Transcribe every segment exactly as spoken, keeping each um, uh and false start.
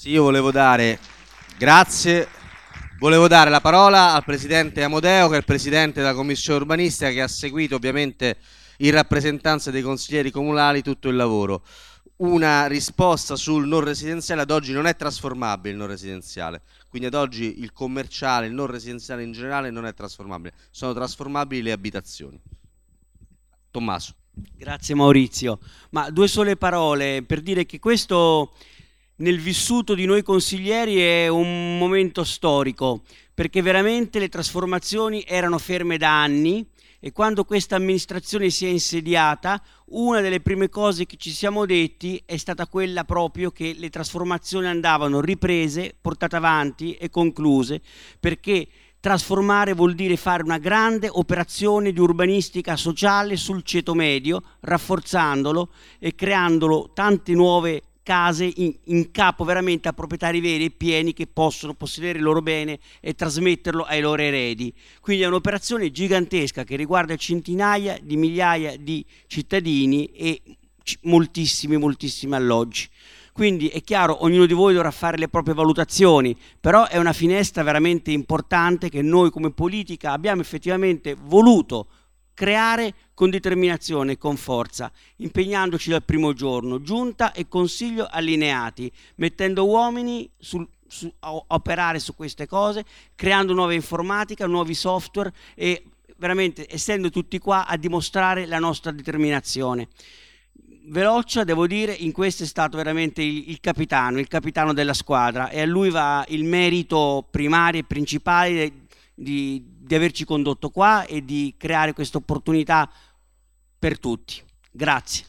Sì, io volevo dare, grazie, volevo dare la parola al presidente Amodeo, che è il presidente della commissione urbanistica, che ha seguito ovviamente in rappresentanza dei consiglieri comunali tutto il lavoro. Una risposta sul non residenziale: ad oggi non è trasformabile il non residenziale, quindi ad oggi il commerciale, il non residenziale in generale non è trasformabile, sono trasformabili le abitazioni. Tommaso. Grazie Maurizio, ma due sole parole per dire che questo nel vissuto di noi consiglieri è un momento storico, perché veramente le trasformazioni erano ferme da anni e quando questa amministrazione si è insediata, una delle prime cose che ci siamo detti è stata quella proprio che le trasformazioni andavano riprese, portate avanti e concluse, perché trasformare vuol dire fare una grande operazione di urbanistica sociale sul ceto medio, rafforzandolo e creandolo tante nuove case in, in capo veramente a proprietari veri e pieni che possono possedere il loro bene e trasmetterlo ai loro eredi. Quindi è un'operazione gigantesca che riguarda centinaia di migliaia di cittadini e moltissimi, moltissimi alloggi. Quindi è chiaro, ognuno di voi dovrà fare le proprie valutazioni, però è una finestra veramente importante che noi come politica abbiamo effettivamente voluto creare con determinazione e con forza, impegnandoci dal primo giorno, giunta e consiglio allineati, mettendo uomini sul, su, a operare su queste cose, creando nuova informatica, nuovi software e veramente essendo tutti qua a dimostrare la nostra determinazione. Veloccia, devo dire, in questo è stato veramente il, il capitano, il capitano della squadra, e a lui va il merito primario e principale di, di averci condotto qua e di creare questa opportunità per tutti. Grazie.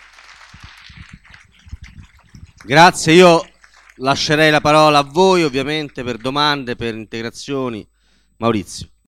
Grazie, io lascerei la parola a voi ovviamente per domande, per integrazioni. Maurizio.